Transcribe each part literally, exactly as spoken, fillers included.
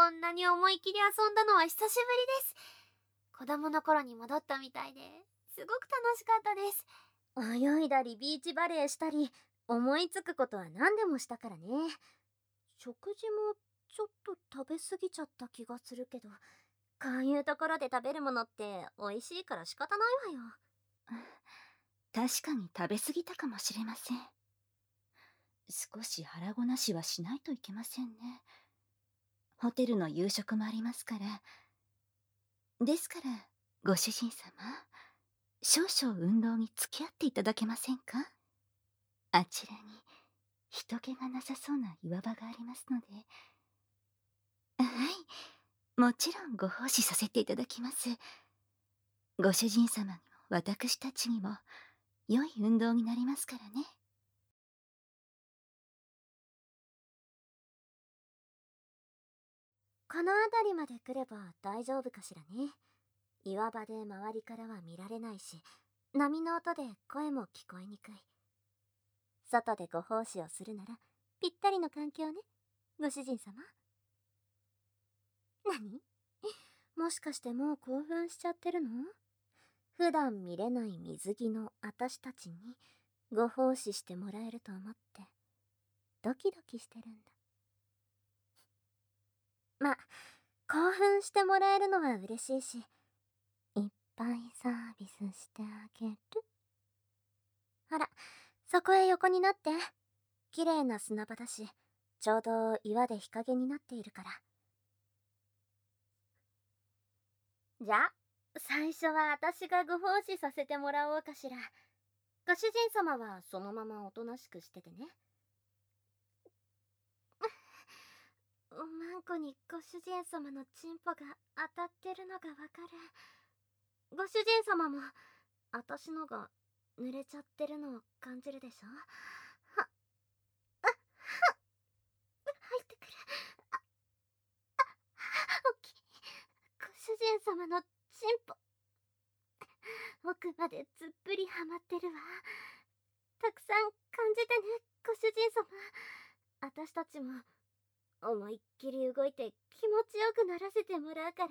こんなに思い切り遊んだのは久しぶりです。子供の頃に戻ったみたいで、すごく楽しかったです。 泳いだりビーチバレーしたり、思いつくことは何でもしたからね。食事もちょっと食べ過ぎちゃった気がするけど、こういうところで食べるものって美味しいから仕方ないわよ。 確かに食べ過ぎたかもしれません。少し腹ごなしはしないといけませんね。ホテルの夕食もありますから。ですから、ご主人様、少々運動に付き合っていただけませんか？あちらに人気がなさそうな岩場がありますので。はい、もちろんご奉仕させていただきます。ご主人様にも私たちにも良い運動になりますからね。 この辺りまで来れば大丈夫かしらね。岩場で周りからは見られないし、波の音で声も聞こえにくい。外でご奉仕をするならぴったりの環境ね、ご主人様。何？もしかしてもう興奮しちゃってるの？普段見れない水着の私たちにご奉仕してもらえると思ってドキドキしてるんだ。ま、興奮してもらえるのは嬉しいし、いっぱいサービスしてあげる。ほら、そこへ横になって。綺麗な砂場だし、ちょうど岩で日陰になっているから。じゃあ、最初は私がご奉仕させてもらおうかしら。ご主人様はそのままおとなしくしててね。おまんこにご主人様のチンポが当たってるのがわかる。ご主人様も私のが濡れちゃってるのを感じるでしょ。はっ、あっ、はっ、入ってくる。あっ、あっ、大きい。ご主人様のチンポ、奥までずっぷりハマってるわ。たくさん感じてね、ご主人様。私たちも思いっきり動いて気持ちよくならせてもらうから。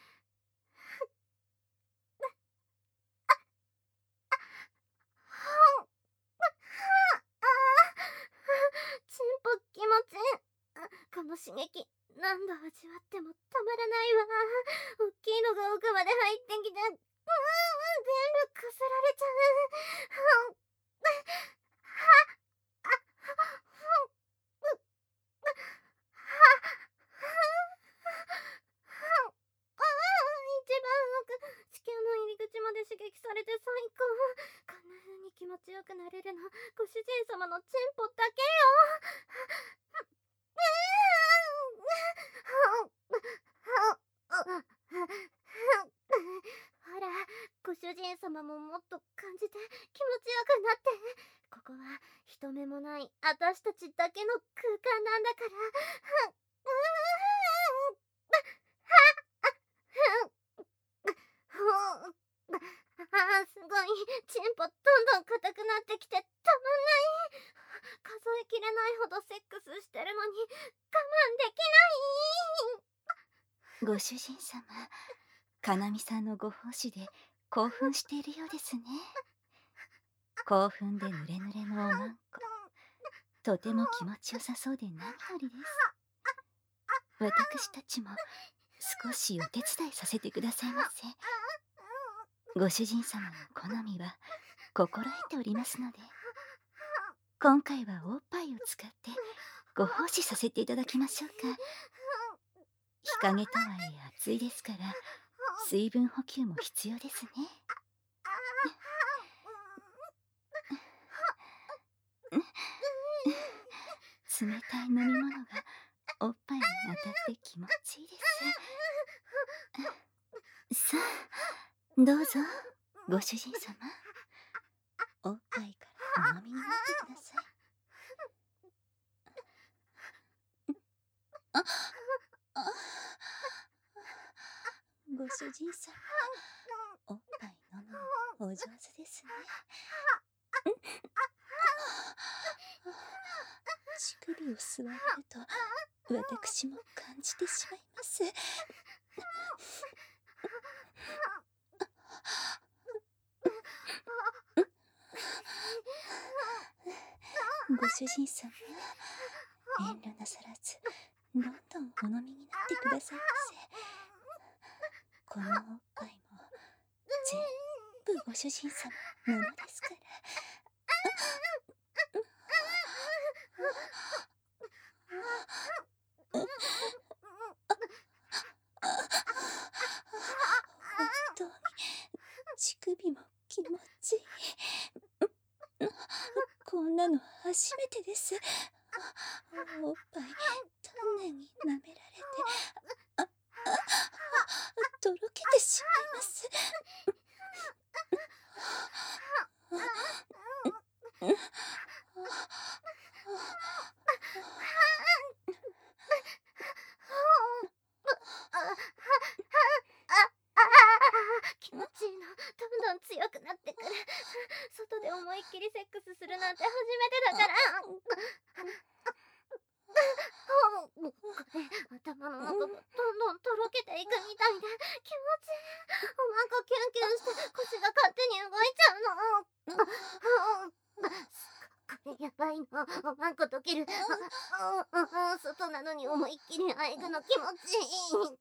チンポ気持ちいい。この刺激何度味わってもたまらないわ。大きいのが奥まで入ってきて、うん、全部かすられちゃう。一番奥、地球の入り口まで刺激されて最高。こんな風に気持ちよくなれるの、ご主人様のチンポだけよ。ほら、ご主人様ももっと感じて気持ちよくなって。ここは人目もない私たちだけの空間なんだから。ああ、すごい。チンポどんどん硬くなってきてたまんない。数えきれないほどセックスしてるのに我慢できない。 ご主人様、かなみさんのご奉仕で興奮しているようですね。興奮で濡れ濡れのおまんこ、とても気持ちよさそうで何よりです。私たちも少しお手伝いさせてくださいませ。ご主人様の好みは心得ておりますので、今回はおっぱいを使ってご奉仕させていただきましょうか。日陰とはいえ暑いですから、水分補給も必要ですね。冷たい飲み物がおっぱいに当たって気持ちいいです。さあ、どうぞ、ご主人様。おっぱいからお飲みになってください。あ、あ、ご主人様、おっぱい飲むのお上手ですね。乳首を吸われると私も感じてしまいます。ご主人様、遠慮なさらずどんどんお飲みになってくださいませ。このおっぱいも全部ご主人様のものですから。本当に乳首も気持ちいい。こんなの初めてです。おっぱい丹念に舐められて、あ、あ、とろけてしまいます。 気持ちいいのどんどん強くなってくる。外で思いっきりセックスするなんて初めてだから。頭の中がどんどんとろけていくみたいで気持ちいい。おまんこキュンキュンして腰が勝手に動いちゃうの。これやばいの。おまんこ溶ける。外なのに思いっきりあえぐの気持ちいい。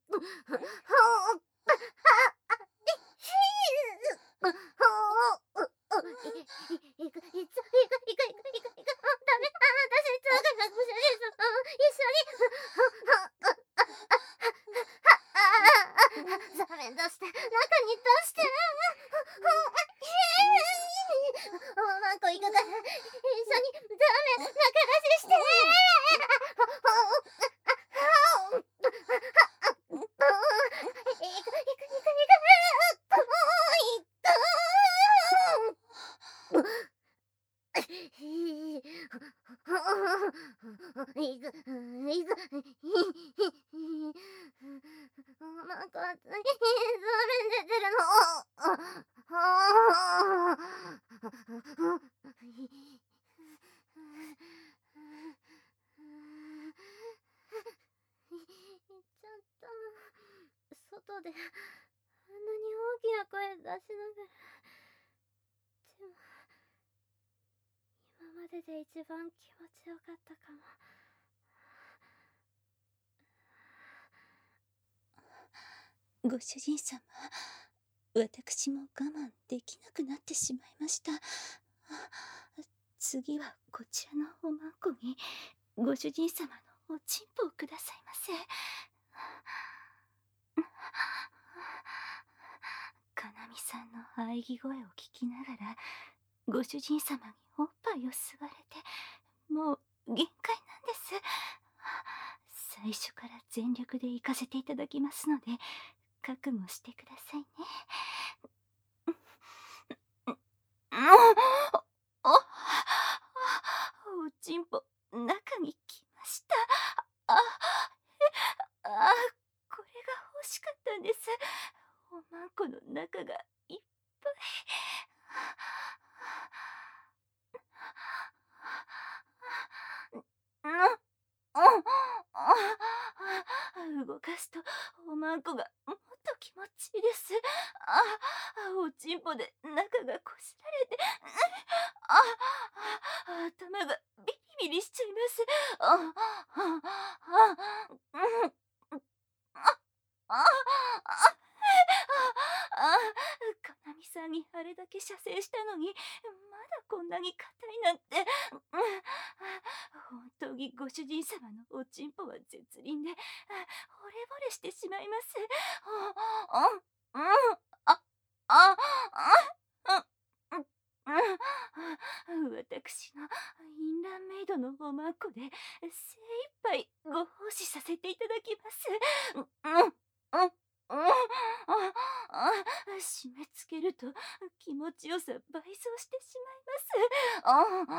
外であんなに大きな声出しながら、でも今までで一番気持ちよかったかも。 ご主人様、私も我慢できなくなってしまいました。次はこちらのおまんこにご主人様のおちんぽをくださいませ。かなみさんの喘ぎ声を聞きながらご主人様におっぱいを吸われてもう限界なんです。最初から全力で行かせていただきますので覚悟してくださいね。お、おちんぽ中に来ました。あ、あ、これが欲しかったんです。おまんこの中がいっぱい。動かすとおまんこがもっと気持ちいいです。あ、おちんぽで中がこすられて、あ、頭がビリビリしちゃいます。あ、あ、あ、うん、あ、あ、あ、あ、かなみさんにあれだけ射精したのにまだこんなに硬いなんて。本当にご主人様のおちんぽは絶倫で惚れ惚れしてしまいます。あ、うん、あ、あ、あ、私のインランメイドのおまんこで精一杯ご奉仕させていただきます。うん、うん、締め付けると気持ちよさ倍増してしまいます。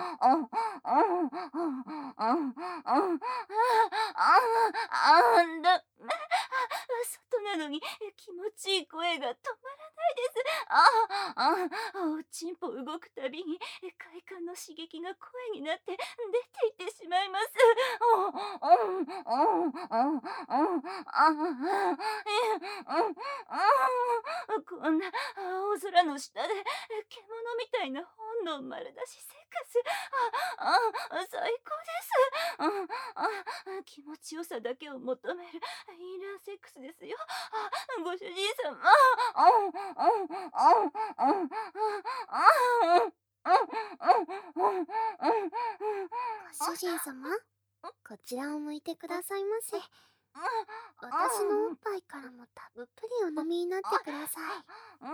外なのに気持ちいい声が止まらないです。 ああ、おちんぽ動くたびに快感の刺激が声になって出ていってしまいます。おおおおおおああこんな青空の下で獣みたいな本能丸出しセックス、ああ最高です。ああ気持ちよさだけを求めるインナーセックスですよ。あご主人様。 ご主人様、こちらを向いてくださいませ。私のおっぱいからもたっぷりお飲みになってください。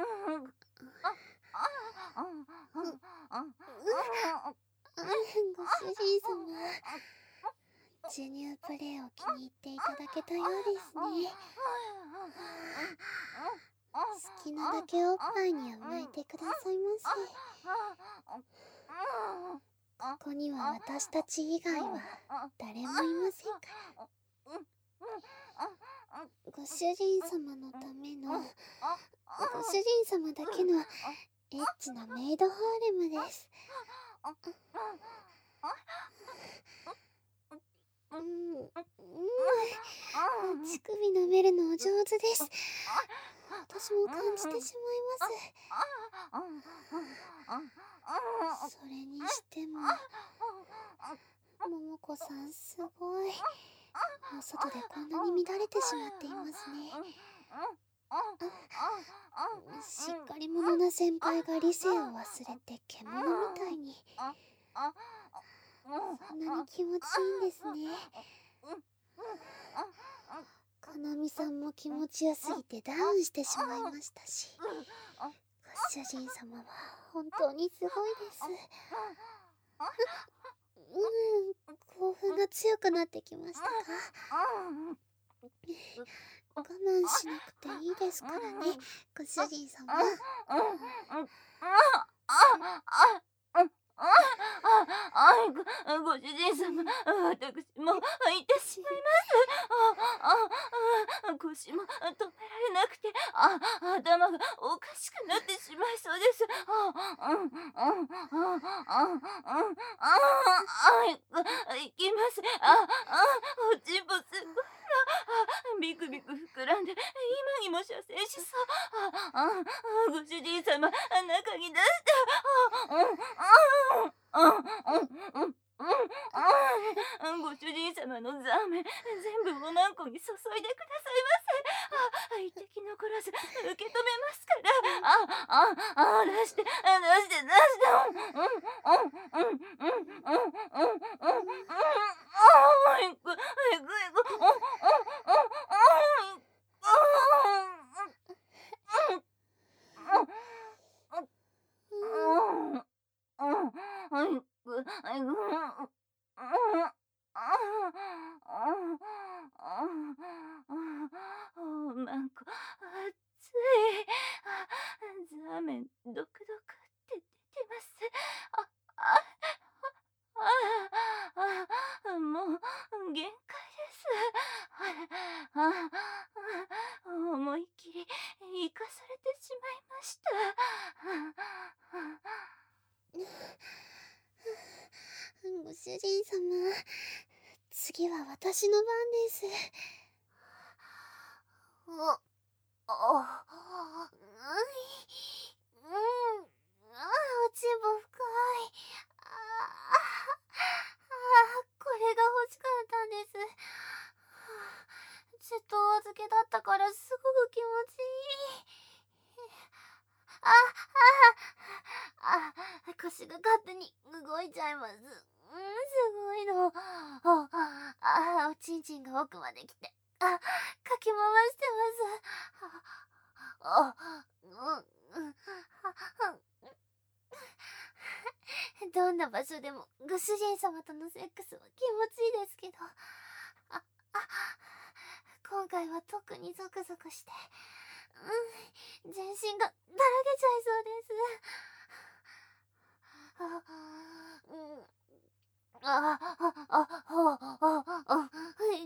ご主人様、授乳プレイを気に入っていただけたようですね。好きなだけおっぱいに甘えてくださいませ。ここには私たち以外は誰もいませんから。ご主人様のための、ご主人様だけのエッチなメイドハーレムです。うん、うん、乳首舐めるのお上手です。私も感じてしまいます。それにしても桃子さんすごい。お外でこんなに乱れてしまっていますね。しっかり者な先輩が理性を忘れて獣みたいに。そんなに気持ちいいんですね。かなみさんも気持ちよすぎてダウンしてしまいましたし、ご主人様は本当にすごいです。うん、興奮が強くなってきましたか？我慢しなくていいですからね、ご主人様。 あご、ご主人様、私もいてしまいます。ああ腰も止められなくて、あ頭がおかしくなってしまいそうです。あうんうんうんうんうんあいきます。ああおちんぽすごいの。ビクビク膨らんで今にも射精しそう。ああご主人様中に出して。あうんうんうんうんご主人様のザーメン全部おまんこに注いでくださいませ。あ一滴残らず受け止めますから。あああ出して出して出してうんうんうんうんうんうんうんうんあいくいくいくうんうんうんうんうんうんうんおまんこ熱い。ザーメンドクドクって出てます。ああああもう限界です。ああ思いっきり生かされてしまいました。 ご主人様、次は私の番です。お、お、うん、うん、あ、おちんぽ深い。ああ、これが欲しかったんです。ずっとお預けだったからすごく気持ちいい。あ、あ、あ、腰が勝手に動いちゃいます。うん、すごいの。あ、あ、おちんちんが奥まで来て、あ、かき回してます。あ、うん、うん、どんな場所でもご主人様とのセックスは気持ちいいですけど、あ、あ、今回は特にゾクゾクして、うん、全身がだらけちゃいそうです。あ、うん。ああ、あ、あ、ほう、あ、あ、はい、はい、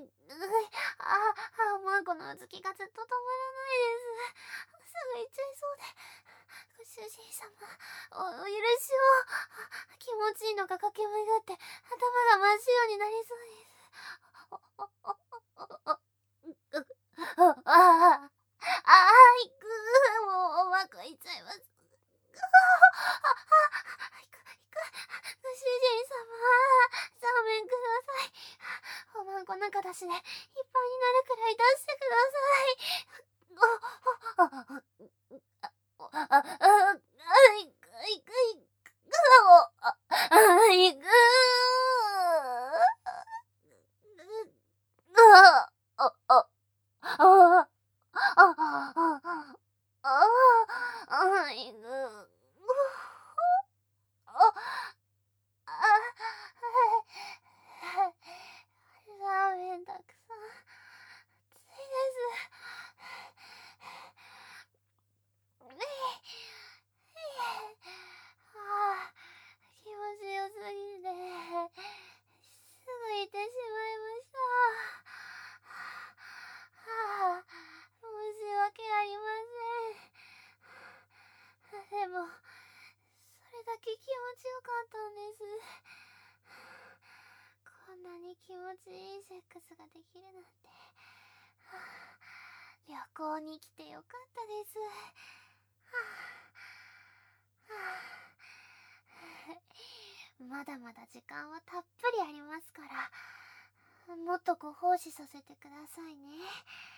あ、あ、マンコのうずきがずっと止まらないです。すぐ行っちゃいそうで。 主人様、お、お許しを。気持ちいいのが駆け巡って頭が真っ白になりそうです。お、お、お、お、お、お、ああ、ああ、いく、もうおまこいっちゃいます。ああ、いく、いく、ご主人様、勘弁ください。おまんこ中出しでいっぱいになるくらい出してください。あ、あ、あ、あ、あ、あ、いく、いく、いく、あ、あ、いく、あ、あ、あ、あ、あ、あ、あ、いく、あ、あ、ラーメンたくさん、ついです。ああ、気持ちよすぎて、すぐ行ってしまいました。はあ、申し訳ありません。でも、それだけ気持ちよかったんです。こんなに気持ちいいセックスができるなんて。はあ、旅行に来てよかったです。はあはあ、まだまだ時間はたっぷりありますから、もっとご奉仕させてくださいね。